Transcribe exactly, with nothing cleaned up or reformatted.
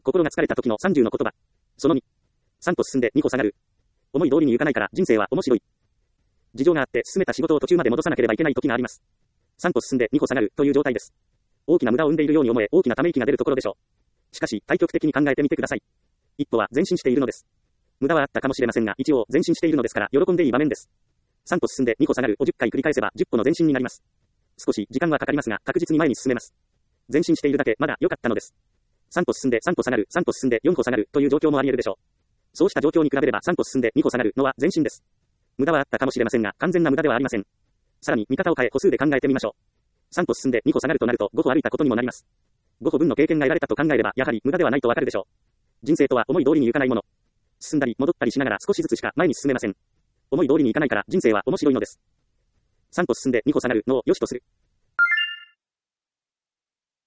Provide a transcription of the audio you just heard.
心が疲れた時のさんじゅうの言葉。そのに。さん歩進んでに歩下がる。思い通りにいかないから人生は面白い。事情があって進めた仕事を途中まで戻さなければいけない時があります。さん歩進んでに歩下がるという状態です。大きな無駄を生んでいるように思え大きなため息が出るところでしょう。しかし対極的に考えてみてください。一歩は前進しているのです。無駄はあったかもしれませんが一応前進しているのですから喜んでいい場面です。さん歩進んでに歩下がるをじゅっかい繰り返せばじゅっ歩の前進になります。少し時間はかかりますが確実に前に進めます。前進しているだけまだ良かったのです。さん歩進んでさん歩下がる、さん歩進んでよん歩下がるという状況もあり得るでしょう。そうした状況に比べればさん歩進んでに歩下がるのは前進です。無駄はあったかもしれませんが完全な無駄ではありません。さらに見方を変え歩数で考えてみましょう。さん歩進んでに歩下がるとなるとご歩歩いたことにもなります。ご歩分の経験が得られたと考えればやはり無駄ではないとわかるでしょう。人生とは思い通りにいかないもの。進んだり戻ったりしながら少しずつしか前に進めません。思い通りにいかないから人生は面白いのです。さん歩進んでに歩下がるのを良しとする。